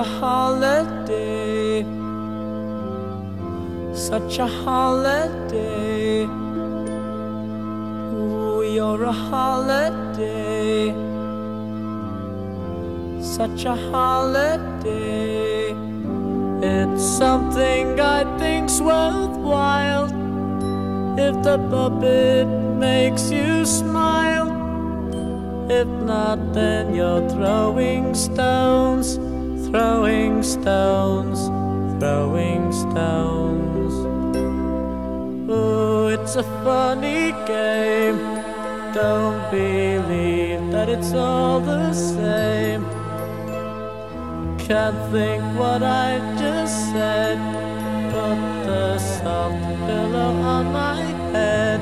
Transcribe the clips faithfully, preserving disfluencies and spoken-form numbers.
holiday, such a holiday. Ooh, you're a holiday, such a holiday. It's something I think's worthwhile if the puppet makes you smile. If not, then you're throwing stones, throwing stones, throwing stones. Oh, it's a funny game. Don't believe that it's all the same. Can't think what I just said. Put the soft pillow on my head.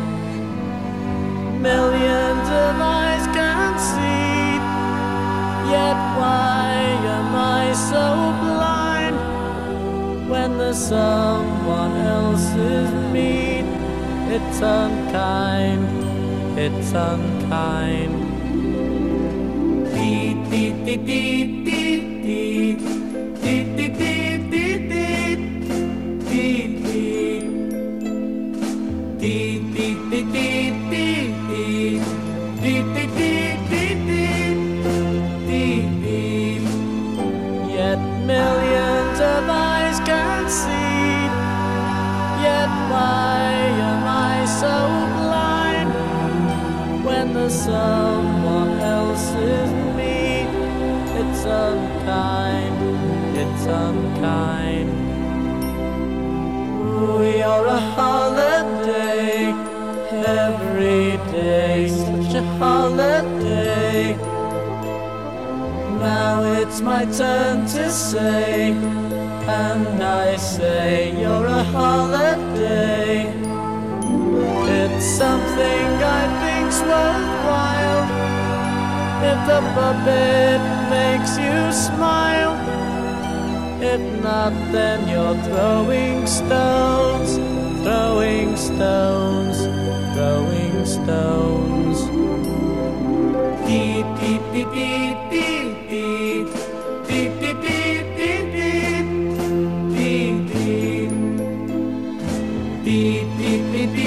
Millions of eyes can see, yet why am I so blind when there's someone else's mean? It's unkind, it's unkind. Beep, beep, beep, beep, beep, beep, beep, beep, beep, beep, beep, beep, beep, beep, beep, beep. Beep, beep, beep, beep, beep, beep, beep. Yet millions of eyes can see, yet why am I so blind when there's someone else's me? It's unkind, it's unkind. You're a holiday, every day, such a holiday. Now it's my turn to say, and I say you're a holiday. It's something I think's worthwhile if the puppet makes you smile. If not, then you're throwing stones, throwing stones, throwing stones. Beep, beep, beep, beep, beep, beep, beep, beep, beep, beep, beep, beep, beep, beep, beep, beep, beep.